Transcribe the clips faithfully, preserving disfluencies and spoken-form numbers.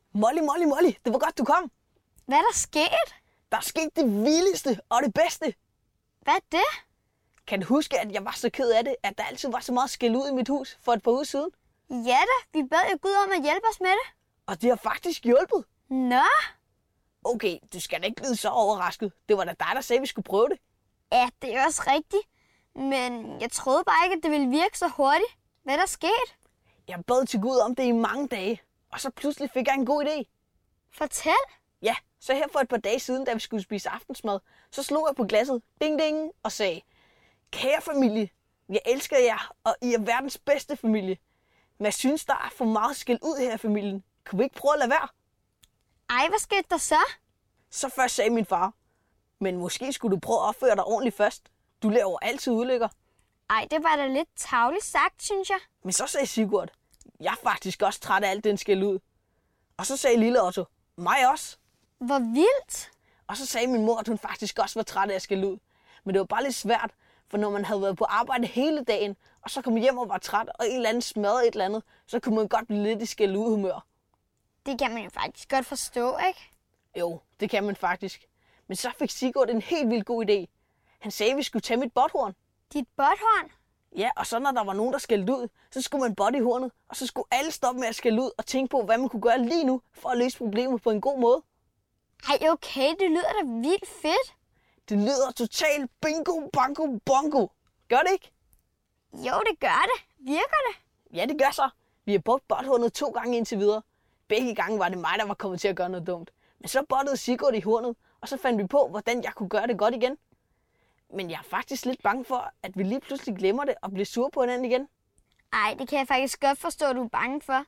Molly, Molly, Molly, det var godt, du kom. Hvad er der sket? Der er sket det vildeste og det bedste. Hvad er det? Kan du huske, at jeg var så ked af det, at der altid var så meget skæld ud i mit hus for et par uger siden? Ja da, vi bad jo Gud om at hjælpe os med det. Og det har faktisk hjulpet. Nå? Okay, du skal da ikke blive så overrasket. Det var da dig, der sagde, at vi skulle prøve det. Ja, det er også rigtigt. Men jeg troede bare ikke, at det ville virke så hurtigt. Hvad er der sket? Jeg bad til Gud om det i mange dage, og så pludselig fik jeg en god idé. Fortæl. Ja, så her for et par dage siden, da vi skulle spise aftensmad, så slog jeg på glasset, ding ding, og sagde, kære familie, jeg elsker jer, og I er verdens bedste familie. Men jeg synes, der er for meget skæld ud her i familien. Kan vi ikke prøve at lade være? Ej, hvad skete der så? Så først sagde min far, men måske skulle du prøve at opføre dig ordentligt først. Du laver altid ulykker. Ej, det var da lidt tarveligt sagt, synes jeg. Men så sagde Sigurd, jeg er faktisk også træt af alt den skæld ud. Og så sagde lille Otto, mig også. Hvor vildt. Og så sagde min mor, at hun faktisk også var træt af at skælde ud. Men det var bare lidt svært, for når man havde været på arbejde hele dagen, og så kom hjem og var træt, og en eller anden smadrede et eller andet, så kunne man godt blive lidt i skælde ud humør. Det kan man jo faktisk godt forstå, ikke? Jo, det kan man faktisk. Men så fik Sigurd en helt vildt god idé. Han sagde, at vi skulle tage mit botthorn. Dit botthorn? Ja, og så når der var nogen, der skældte ud, så skulle man botte i hornet, og så skulle alle stoppe med at skælde ud og tænke på, hvad man kunne gøre lige nu, for at løse problemet på en god måde. Ej, okay, det lyder da vildt fedt. Det lyder totalt bingo, bango, bongo. Gør det ikke? Jo, det gør det. Virker det? Ja, det gør så. Vi har brugt botthornet to gange indtil videre. Begge gange var det mig, der var kommet til at gøre noget dumt. Men så bottede Sigurd i hornet, og så fandt vi på, hvordan jeg kunne gøre det godt igen. Men jeg er faktisk lidt bange for, at vi lige pludselig glemmer det og bliver sure på hinanden igen. Ej, det kan jeg faktisk godt forstå, at du er bange for.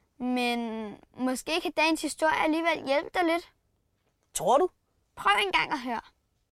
Men måske kan dagens historie alligevel hjælpe dig lidt. Tror du? Prøv en gang at høre.